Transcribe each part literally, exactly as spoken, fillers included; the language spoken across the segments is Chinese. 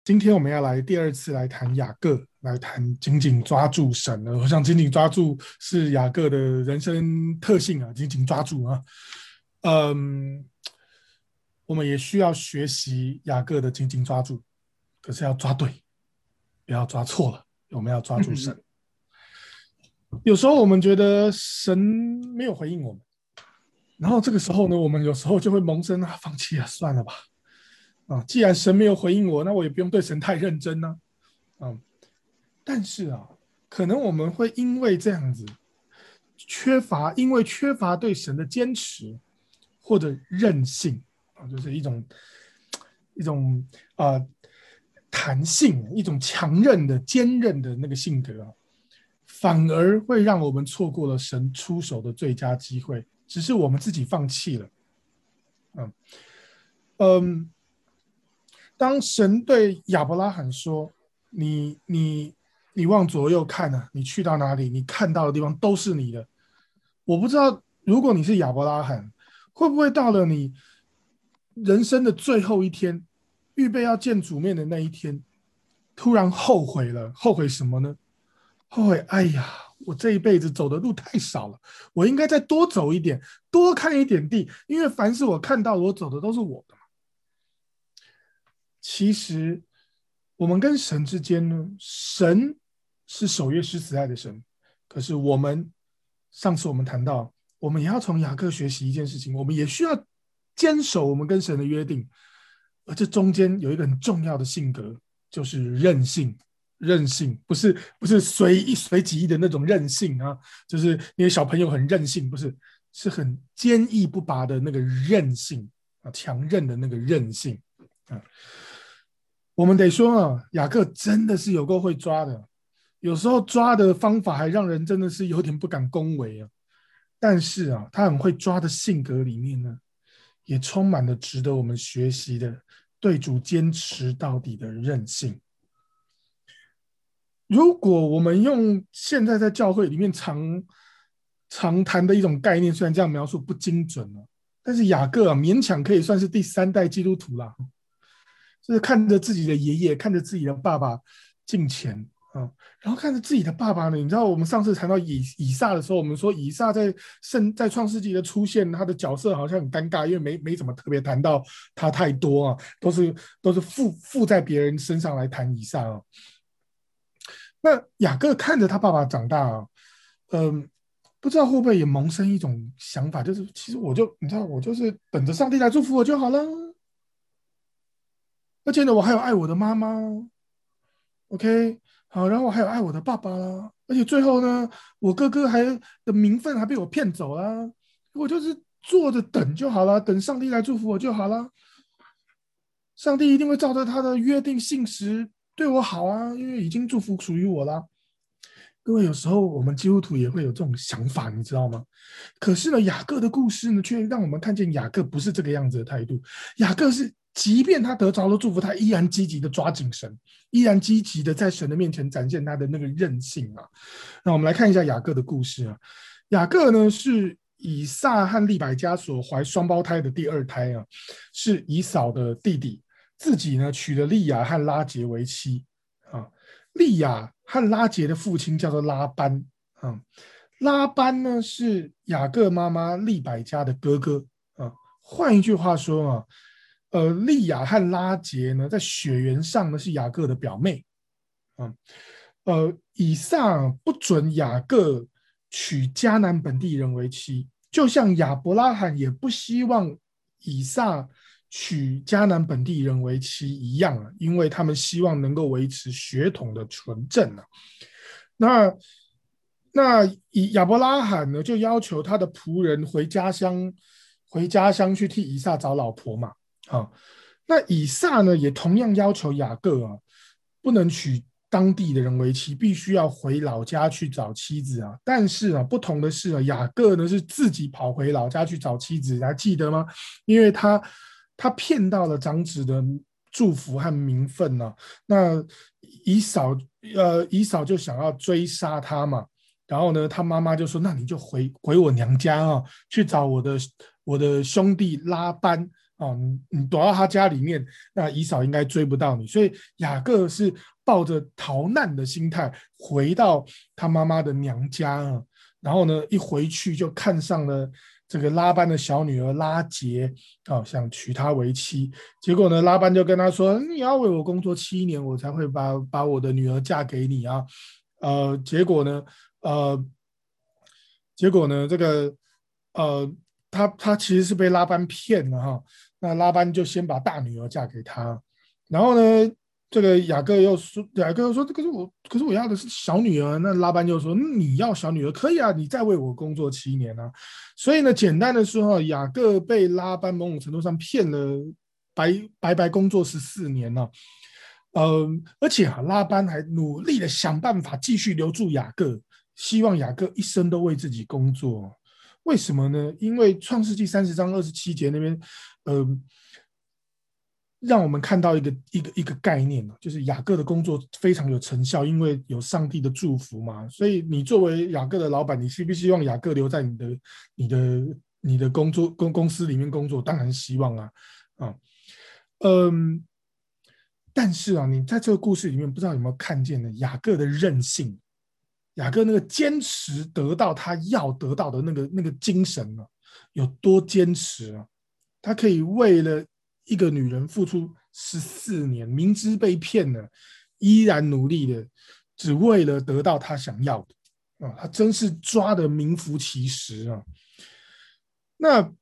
今天我们要来第二次来谈雅各，来谈紧紧抓住神了。我想紧紧抓住是雅各的人生特性啊，紧紧抓住啊。嗯，我们也需要学习雅各的紧紧抓住，可是要抓对，不要抓错了。我们要抓住神。有时候我们觉得神没有回应我们，然后这个时候呢，我们有时候就会萌生啊，放弃啊，算了吧。啊，既然神没有回应我，那我也不用对神太认真呢、啊。嗯，但是啊，可能我们会因为这样子缺乏，因为缺乏对神的坚持或者韧性啊，就是一种一种啊、呃、弹性，一种强韧的、坚韧的那个性格啊，反而会让我们错过了神出手的最佳机会，只是我们自己放弃了。嗯嗯，当神对亚伯拉罕说：“你你你往左右看啊，你去到哪里，你看到的地方都是你的。”我不知道，如果你是亚伯拉罕，会不会到了你人生的最后一天，预备要见主面的那一天，突然后悔了？后悔什么呢？后悔，哎呀，我这一辈子走的路太少了，我应该再多走一点，多看一点地，因为凡是我看到我走的都是我的。其实我们跟神之间呢，神是守约施慈爱的神，可是我们上次我们谈到，我们也要从雅各学习一件事情，我们也需要坚守我们跟神的约定，而这中间有一个很重要的性格，就是韧性。韧性不是不是随意随己意的那种韧性啊，就是因为小朋友很任性，不是，是很坚毅不拔的那个韧性啊，强韧的那个韧性啊。我们得说啊，雅各真的是有够会抓的，有时候抓的方法还让人真的是有点不敢恭维啊。但是啊，他很会抓的性格里面呢，也充满了值得我们学习的对主坚持到底的韧性。如果我们用现在在教会里面常常谈的一种概念，虽然这样描述不精准啊，但是雅各啊，勉强可以算是第三代基督徒啦。就是看着自己的爷爷，看着自己的爸爸敬虔啊，然后看着自己的爸爸呢，你知道我们上次谈到以以撒的时候，我们说以撒在圣在创世纪的出现，他的角色好像很尴尬，因为没没怎么特别谈到他太多啊，都是都是附附在别人身上来谈以撒啊。那雅各看着他爸爸长大啊，嗯，不知道会不会也萌生一种想法，就是其实我就你知道，我就是等着上帝来祝福我就好了。而且呢，我还有爱我的妈妈，OK，好，然后我还有爱我的爸爸啦，而且最后呢，我哥哥还的名分还被我骗走了，我就是坐着等就好了，等上帝来祝福我就好了。上帝一定会照着他的约定信实对我好啊，因为已经祝福属于我了。各位，有时候我们基督徒也会有这种想法，你知道吗？可是呢，雅各的故事呢，却让我们看见雅各不是这个样子的态度。雅各是，即便他得着了祝福，他依然积极的抓紧神，依然积极的在神的面前展现他的那个韧性啊。那我们来看一下雅各的故事啊。雅各呢是以撒和利百加所怀双胞胎的第二胎啊，是以扫的弟弟，自己呢娶了利亚和拉结为妻啊。利亚和拉结的父亲叫做拉班啊，拉班呢是雅各妈妈利百加的哥哥啊。换一句话说啊，呃，利亚和拉结呢，在血缘上呢是雅各的表妹啊。呃，以撒不准雅各娶迦南本地人为妻，就像亚伯拉罕也不希望以撒娶迦南本地人为妻一样啊，因为他们希望能够维持血统的纯正啊。那那以亚伯拉罕呢，就要求他的仆人回家乡，回家乡去替以撒找老婆嘛。啊，那以撒呢，也同样要求雅各啊，不能娶当地的人为妻，必须要回老家去找妻子啊。但是啊，不同的是啊，雅各呢是自己跑回老家去找妻子，还记得吗？因为他他骗到了长子的祝福和名分呢、啊。那以扫呃以扫就想要追杀他嘛。然后呢，他妈妈就说：“那你就回回我娘家啊，去找我的我的兄弟拉班哦，你你躲到他家里面，那以扫应该追不到你。所以雅各是抱着逃难的心态回到他妈妈的娘家啊，然后呢，一回去就看上了这个拉班的小女儿拉结啊，想娶她为妻。结果呢，拉班就跟他说：“你要为我工作七年，我才会把把我的女儿嫁给你啊。”呃，结果呢，呃，结果呢，这个呃，他他其实是被拉班骗了哈。那拉班就先把大女儿嫁给他，然后呢，这个雅各又说，雅各又说，可是我，可是我要的是小女儿。那拉班就说，你要小女儿可以啊，你再为我工作七年啊。所以呢，简单的说，雅各被拉班某种程度上骗了白白白工作十四年呢、啊。呃，而且啊，拉班还努力的想办法继续留住雅各，希望雅各一生都为自己工作。为什么呢？因为创世纪三十章二十七节那边，呃，让我们看到一个一个一个概念，就是雅各的工作非常有成效，因为有上帝的祝福嘛。所以你作为雅各的老板，你希不希望雅各留在你的你的你的工作公公司里面工作？当然希望啊，啊，嗯。但是啊，你在这个故事里面不知道有没有看见呢？雅各的韧性，雅各那个坚持得到他要得到的那个那个精神啊，有多坚持啊？他可以为了一个女人付出十四年，明知被骗了，依然努力的，只为了得到他想要的啊！他真是抓得名副其实啊！那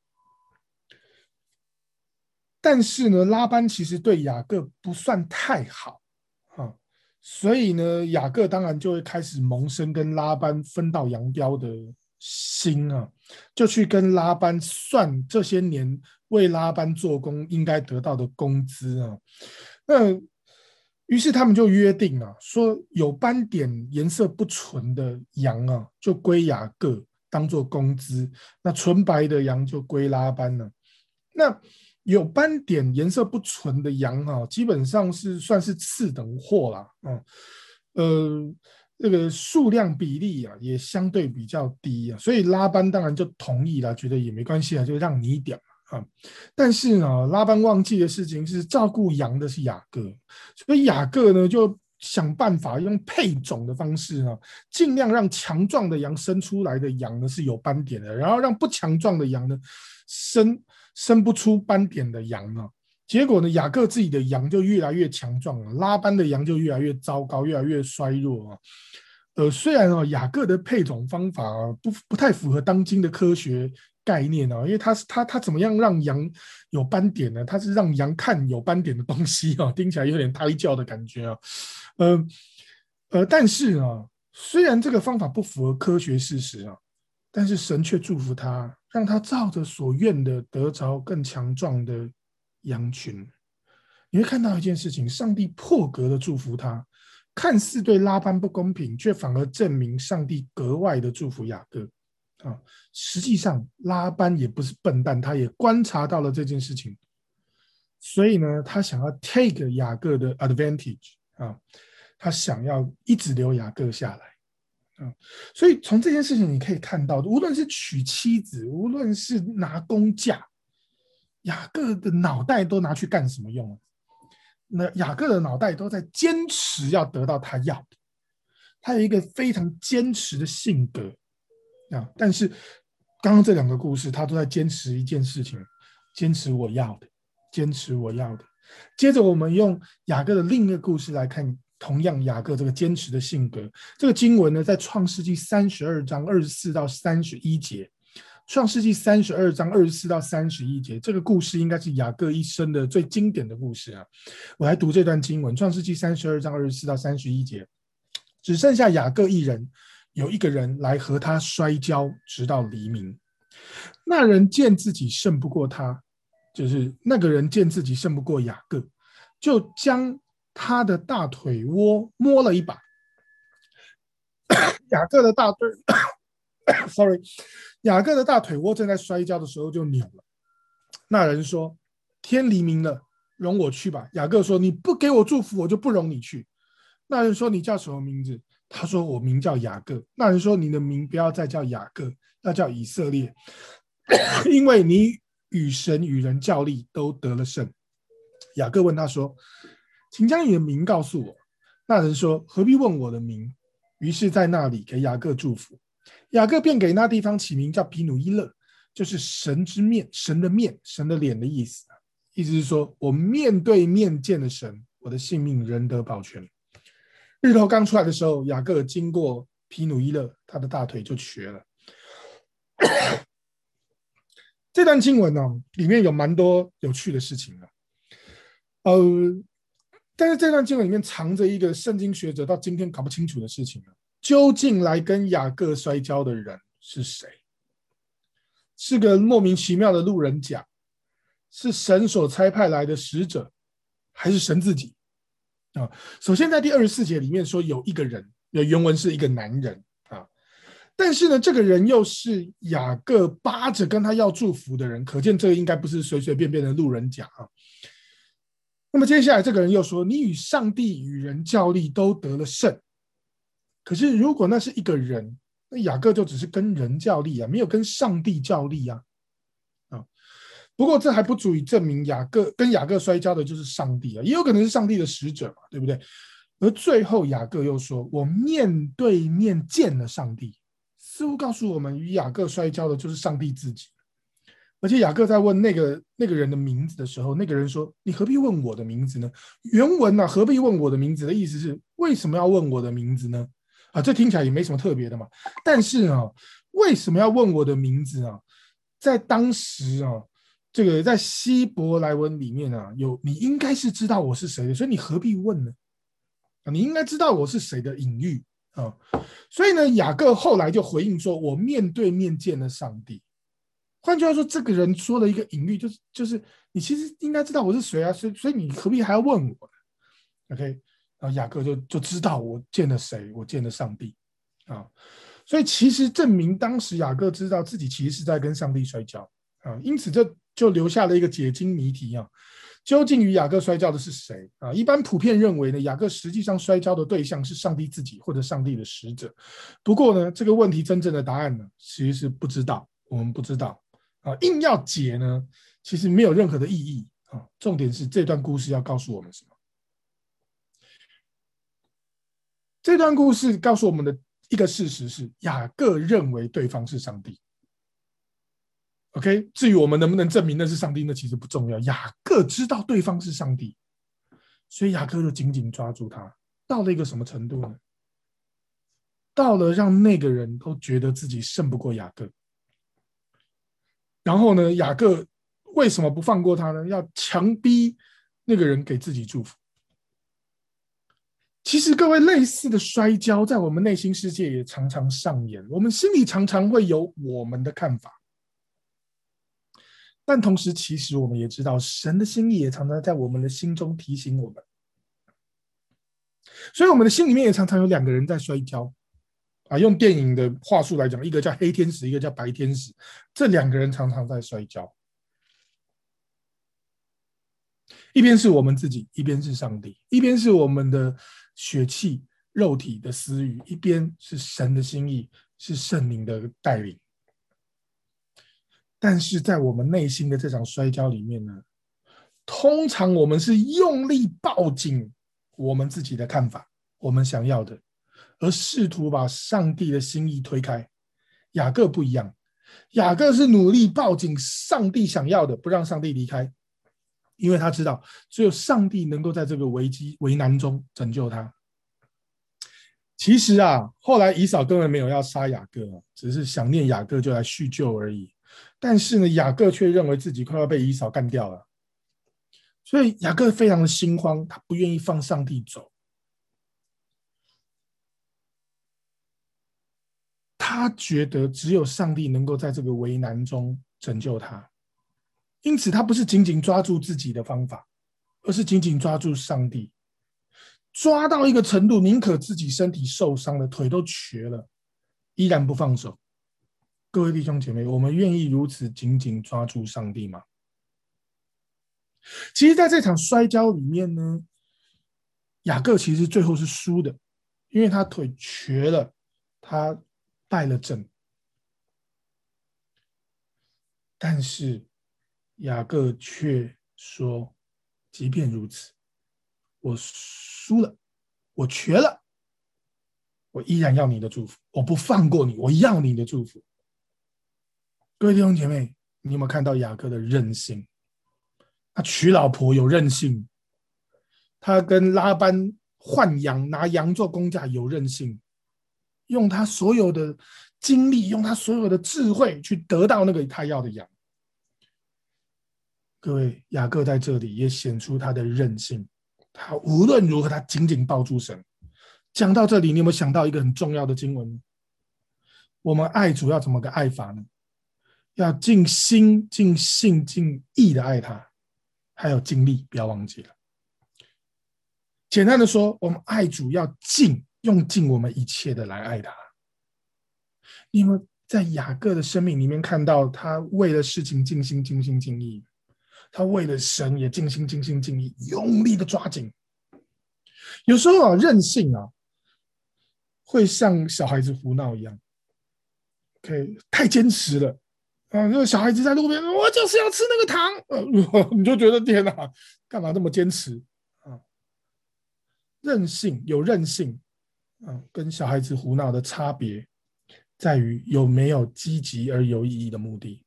但是呢，拉班其实对雅各不算太好啊，所以呢，雅各当然就会开始萌生跟拉班分道扬镳的心啊，就去跟拉班算这些年为拉班做工应该得到的工资啊。那于是他们就约定啊，说有斑点、颜色不纯的羊啊，就归雅各当做工资；那纯白的羊就归拉班了。那有斑点、颜色不纯的羊哈、啊，基本上是算是次等货啦，啊，呃，这个数量比例啊也相对比较低啊，所以拉班当然就同意了，觉得也没关系啊，就让你一点啊。但是呢，拉班忘记的事情是照顾羊的是雅各，所以雅各呢就想办法用配种的方式啊，尽量让强壮的羊生出来的羊呢是有斑点的，然后让不强壮的羊呢生。生不出斑点的羊啊，结果呢，雅各自己的羊就越来越强壮了，拉班的羊就越来越糟糕，越来越衰弱啊。呃，虽然哦，雅各的配种方法、啊、不不太符合当今的科学概念啊，因为他是他他怎么样让羊有斑点呢？他是让羊看有斑点的东西啊，听起来有点胎教的感觉啊。呃呃，但是啊，虽然这个方法不符合科学事实啊，但是神却祝福他，让他照着所愿的得着更强壮的羊群。你会看到一件事情，上帝破格的祝福他，看似对拉班不公平，却反而证明上帝格外的祝福雅各。啊，实际上拉班也不是笨蛋，他也观察到了这件事情，所以呢，他想要 take 雅各的 advantage 啊，他想要一直留雅各下来。嗯，所以从这件事情你可以看到，无论是娶妻子，无论是拿工价，雅各的脑袋都拿去干什么用？那雅各的脑袋都在坚持要得到他要的，他有一个非常坚持的性格啊。但是刚刚这两个故事，他都在坚持一件事情，坚持我要的，坚持我要的。接着我们用雅各的另一个故事来看。同样，雅各这个坚持的性格，这个经文呢，在创世纪三十二章二十四到三十一节。创世纪三十二章二十四到三十一节，这个故事应该是雅各一生的最经典的故事啊。我来读这段经文：创世纪三十二章二十四到三十一节，只剩下雅各一人，有一个人来和他摔跤，直到黎明。那人见自己胜不过他，就是那个人见自己胜不过雅各，就将他的大腿窝摸了一把，雅各的大腿，sorry， 雅各的大腿窝正在摔跤的时候就扭了。那人说：“天黎明了，容我去吧。”雅各说：“你不给我祝福，我就不容你去。”那人说：“你叫什么名字？”他说：“我名叫雅各。”那人说：“你的名不要再叫雅各，要叫以色列，因为你与神与人较力，都得了胜。雅各问他说：请将你的名告诉我。那人说：何必问我的名？于是在那里给雅各祝福。雅各便给那地方起名叫毗努伊勒，就是神之面，神的面，神的脸的意思。意思是说，我面对面见了神，我的性命仍得保全。日头刚出来的时候，雅各经过毗努伊勒，他的大腿就瘸了。这段经文呢、哦，里面有蛮多有趣的事情的。呃，但是这段经文里面藏着一个圣经学者到今天搞不清楚的事情了：究竟来跟雅各摔跤的人是谁？是个莫名其妙的路人甲，是神所差派来的使者，还是神自己？啊，首先在第二十四节里面说有一个人，原文是一个男人啊，但是呢，这个人又是雅各扒着跟他要祝福的人，可见这个应该不是随随便便的路人甲啊。那么接下来这个人又说：你与上帝与人较力，都得了胜。可是如果那是一个人，那雅各就只是跟人较力啊，没有跟上帝较力啊。啊，不过这还不足以证明雅各跟雅各摔跤的就是上帝啊，也有可能是上帝的使者嘛，对不对？而最后雅各又说：我面对面见了上帝，似乎告诉我们与雅各摔跤的就是上帝自己。而且雅各在问那个那个人的名字的时候，那个人说：你何必问我的名字呢？原文啊，何必问我的名字的意思是为什么要问我的名字呢？啊，这听起来也没什么特别的嘛。但是啊，为什么要问我的名字啊？在当时啊，这个在希伯来文里面啊，有你应该是知道我是谁的，所以你何必问呢？啊，你应该知道我是谁的隐喻啊。所以呢，雅各后来就回应说：我面对面见了上帝。换句话说，这个人说了一个隐喻，就是就是你其实应该知道我是谁啊，所以所以你何必还要问我呢 ？OK， 然后雅各就就知道我见了谁，我见了上帝啊，所以其实证明当时雅各知道自己其实是在跟上帝摔跤啊，因此这就留下了一个解经谜题啊，究竟与雅各摔跤的是谁啊？一般普遍认为呢，雅各实际上摔跤的对象是上帝自己或者上帝的使者。不过呢，这个问题真正的答案呢，其实是不知道，我们不知道。啊，硬要解呢，其实没有任何的意义啊。重点是这段故事要告诉我们什么？这段故事告诉我们的一个事实是，雅各认为对方是上帝。OK， 至于我们能不能证明那是上帝，那其实不重要。雅各知道对方是上帝，所以雅各就紧紧抓住他，到了一个什么程度呢？到了让那个人都觉得自己胜不过雅各。然后呢，雅各为什么不放过他呢？要强逼那个人给自己祝福。其实各位，类似的摔跤在我们内心世界也常常上演，我们心里常常会有我们的看法，但同时其实我们也知道神的心意也常常在我们的心中提醒我们，所以我们的心里面也常常有两个人在摔跤啊，用电影的话术来讲，一个叫黑天使，一个叫白天使，这两个人常常在摔跤，一边是我们自己，一边是上帝，一边是我们的血气肉体的私欲，一边是神的心意，是圣灵的带领。但是在我们内心的这场摔跤里面呢，通常我们是用力抱紧我们自己的看法，我们想要的，而试图把上帝的心意推开。雅各不一样，雅各是努力抱紧上帝想要的，不让上帝离开，因为他知道只有上帝能够在这个危机为难中拯救他。其实啊，后来以扫根本没有要杀雅各，只是想念雅各就来叙旧而已。但是呢，雅各却认为自己快要被以扫干掉了，所以雅各非常的心慌，他不愿意放上帝走。他觉得只有上帝能够在这个为难中拯救他，因此他不是紧紧抓住自己的方法，而是紧紧抓住上帝，抓到一个程度，宁可自己身体受伤了，腿都瘸了，依然不放手。各位弟兄姐妹，我们愿意如此紧紧抓住上帝吗？其实在这场摔跤里面呢，雅各其实最后是输的，因为他腿瘸了，他败了阵。但是雅各却说，即便如此，我输了，我瘸了，我依然要你的祝福，我不放过你，我要你的祝福。各位弟兄姐妹，你有没有看到雅各的韧性？他娶老婆有韧性，他跟拉班换羊，拿羊做工价有韧性，用他所有的精力，用他所有的智慧去得到那个他要的羊。各位，雅各在这里也显出他的韧性，他无论如何他紧紧抱住神。讲到这里，你有没有想到一个很重要的经文？我们爱主要怎么个爱法呢？要尽心、尽性、尽意的爱他，还有尽力，不要忘记了。简单的说，我们爱主要尽，用尽我们一切的来爱他。你有没有在雅各的生命里面看到他为了事情尽心、尽心、尽意？他为了神也尽心、尽心、尽意，用力的抓紧。有时候啊，任性啊，会像小孩子胡闹一样。OK， 太坚持了啊！那个小孩子在路边，我就是要吃那个糖，呃、你就觉得天哪，干嘛这么坚持啊？任性有任性啊，跟小孩子胡闹的差别在于有没有积极而有意义的目的。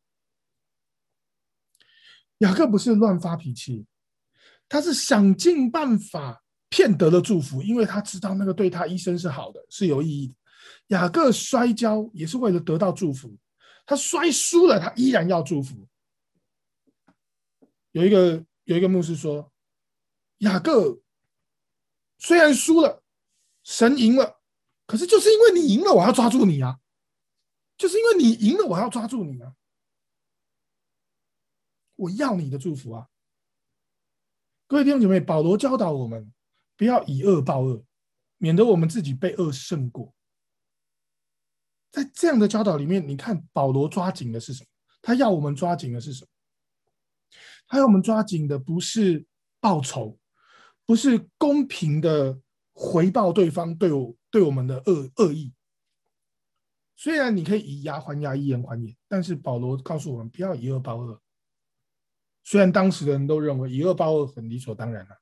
雅各不是乱发脾气，他是想尽办法骗得了祝福，因为他知道那个对他一生是好的，是有意义的。雅各摔跤也是为了得到祝福，他摔输了，他依然要祝福。有一个有一个牧师说，雅各虽然输了，神赢了，可是就是因为你赢了，我要抓住你啊！就是因为你赢了，我要抓住你啊！我要你的祝福啊！各位弟兄姐妹，保罗教导我们不要以恶报恶，免得我们自己被恶胜过。在这样的教导里面，你看保罗抓紧的是什么？他要我们抓紧的是什么？他要我们抓紧的不是报仇，不是公平的回报对方对我对我们的恶恶意。虽然你可以以牙还牙，以眼还眼，但是保罗告诉我们不要以恶报恶。虽然当时的人都认为以恶报恶很理所当然了，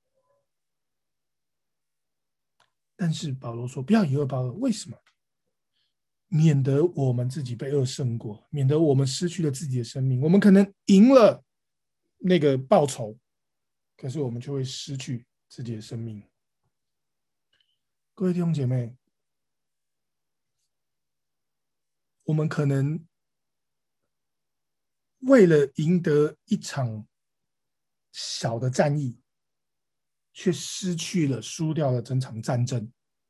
但是保罗说不要以恶报恶，为什么？免得我们自己被恶胜过，免得我们失去了自己的生命。我们可能赢了那个报仇，可是我们却会失去自己的生命。各位弟兄姐妹，我们可能为了赢得一场小的战役，却失去了、输掉了整场战争。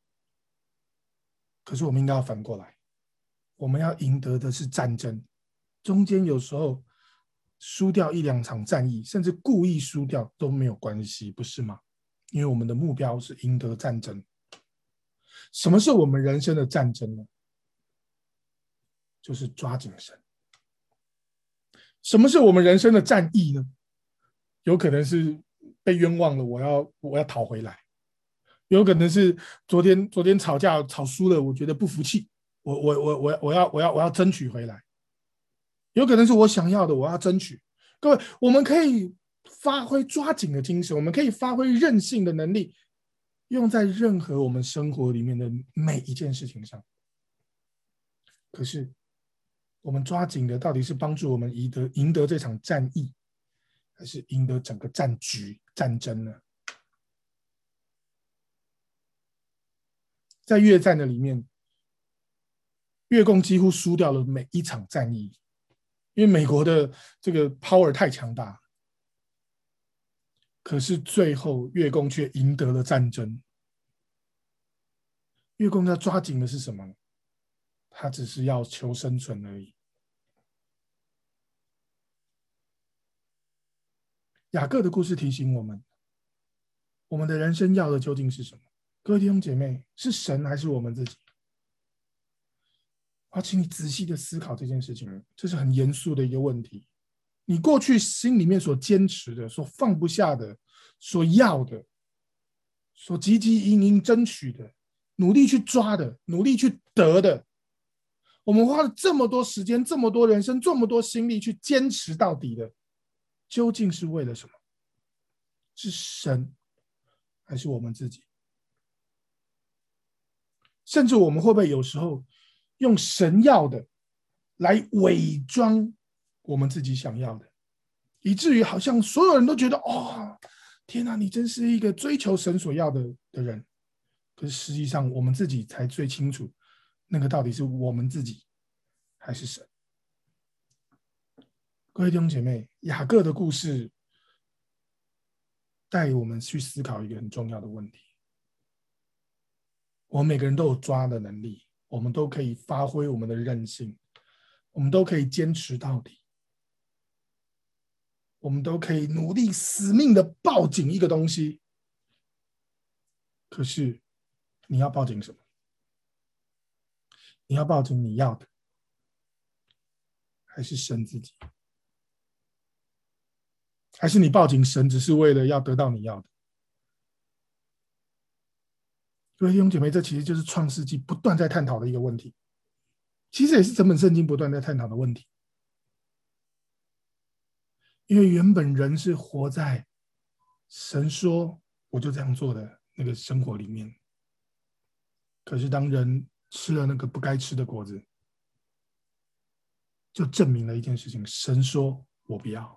可是我们应该要反过来，我们要赢得的是战争。中间有时候输掉一两场战役，甚至故意输掉都没有关系，不是吗？因为我们的目标是赢得战争。什么是我们人生的战争呢？就是抓紧神。什么是我们人生的战役呢？有可能是被冤枉了，我要我要讨回来；有可能是昨天昨天吵架吵输了，我觉得不服气，我我我我我要我要我要争取回来；有可能是我想要的，我要争取。各位，我们可以发挥抓紧的精神，我们可以发挥韧性的能力，用在任何我们生活里面的每一件事情上。可是，我们抓紧的到底是帮助我们赢得赢得这场战役，还是赢得整个战局战争呢？在越战的里面，越共几乎输掉了每一场战役，因为美国的这个 power 太强大。可是最后越共却赢得了战争。越共要抓紧的是什么？他只是要求生存而已。雅各的故事提醒我们，我们的人生要的究竟是什么？各位弟兄姐妹，是神还是我们自己？我要请你仔细的思考这件事情，这是很严肃的一个问题。你过去心里面所坚持的、所放不下的、所要的、所汲汲营营争取的、努力去抓的、努力去得的，我们花了这么多时间、这么多人生、这么多心力去坚持到底的， 究竟是为了什么？是神还是我们自己？甚至我们会不会有时候用神要的来伪装我们自己想要的，以至于好像所有人都觉得哦，天哪，你真是一个追求神所要的的人。可是实际上我们自己才最清楚，那个到底是我们自己还是神。各位弟兄姐妹，雅各的故事带我们去思考一个很重要的问题。我们每个人都有抓的能力，我们都可以发挥我们的韧性，我们都可以坚持到底，我们都可以努力死命的抱紧一个东西。可是你要抱紧什么？你要抱紧你要的，还是神自己？还是你抱紧神只是为了要得到你要的？各位弟兄姐妹，这其实就是创世纪不断在探讨的一个问题，其实也是整本圣经不断在探讨的问题。因为原本人是活在神说我就这样做的那个生活里面，可是当人吃了那个不该吃的果子，就证明了一件事情：神说我不要。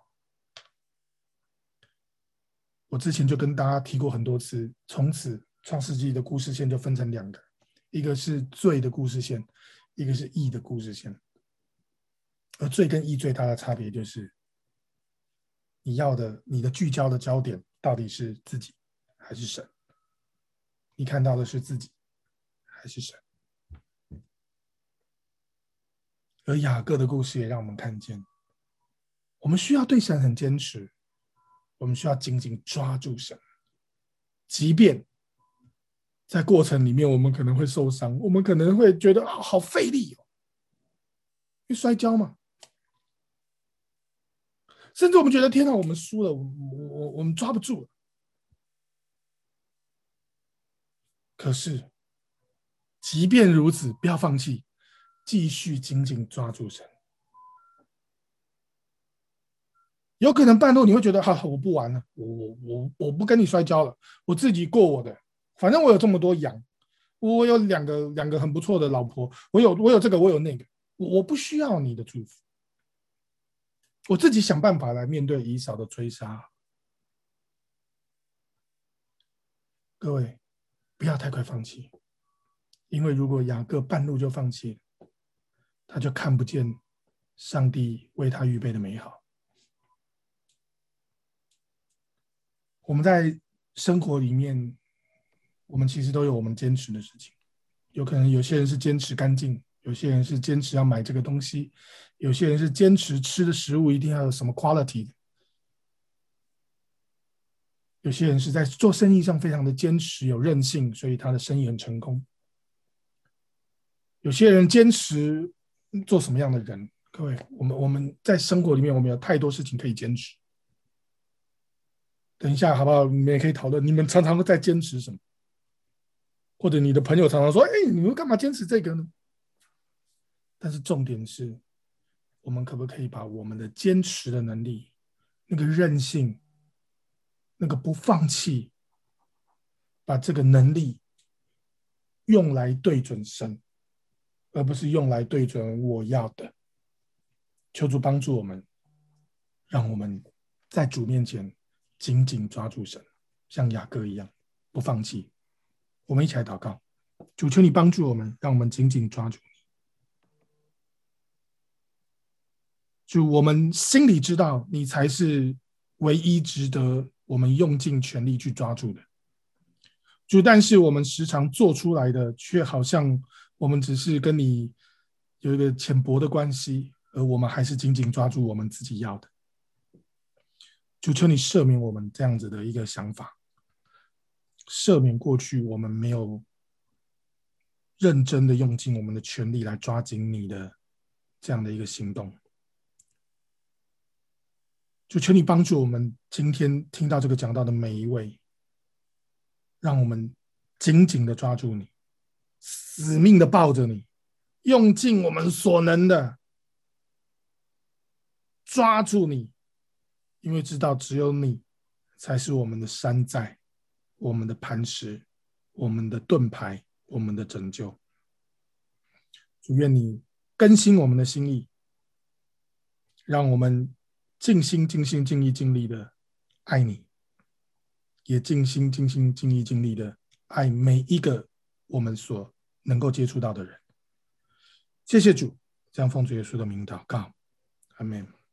我之前就跟大家提过很多次，从此创世纪的故事线就分成两个，一个是罪的故事线，一个是义的故事线。而罪跟义最大的差别就是你要的，你的聚焦的焦点到底是自己还是神？你看到的是自己还是神？而雅各的故事也让我们看见，我们需要对神很坚持，我们需要紧紧抓住神，即便在过程里面我们可能会受伤，我们可能会觉得、啊、好费力哦，因为摔跤嘛，甚至我们觉得天哪，我们输了，我我我们抓不住了。可是即便如此，不要放弃，继续紧紧抓住神。有可能半路你会觉得哈，我不玩了，我我我我不跟你摔跤了，我自己过我的，反正我有这么多羊，我有两个两个很不错的老婆，我有我有这个我有那个，我不需要你的祝福，我自己想办法来面对以扫的追杀。各位不要太快放弃，因为如果雅各半路就放弃，他就看不见上帝为他预备的美好。我们在生活里面，我们其实都有我们坚持的事情。有可能有些人是坚持干净，有些人是坚持要买这个东西，有些人是坚持吃的食物一定要有什么 quality 的，有些人是在做生意上非常的坚持，有韧性，所以他的生意很成功。有些人坚持做什么样的人？各位，我们我们在生活里面，我们有太多事情可以坚持。等一下，好不好？你们也可以讨论，你们常常在坚持什么？或者你的朋友常常说：“哎，你们干嘛坚持这个呢？”但是重点是，我们可不可以把我们的坚持的能力、那个韧性、那个不放弃，把这个能力用来对准神，而不是用来对准我要的。求主帮助我们，让我们在主面前紧紧抓住神，像雅各一样不放弃。我们一起来祷告，主，求你帮助我们，让我们紧紧抓住你。主，我们心里知道你才是唯一值得我们用尽全力去抓住的。主，但是我们时常做出来的，却好像我们只是跟你有一个浅薄的关系，而我们还是紧紧抓住我们自己要的。主，求你赦免我们这样子的一个想法，赦免过去我们没有认真的用尽我们的全力来抓紧你的这样的一个行动。就求你帮助我们今天听到这个讲道的每一位，让我们紧紧的抓住你，死命的抱着你，用尽我们所能的抓住你， 因为知道只有你才是我们的山寨，我们的磐石，我们的盾牌，我们的拯救。主，愿你更新我们的心意，让我们尽心尽心尽意尽力的爱你，也尽心尽心尽意尽力的爱每一个我们所能够接触到的人。谢谢主，这样奉主耶稣的名祷告，阿们。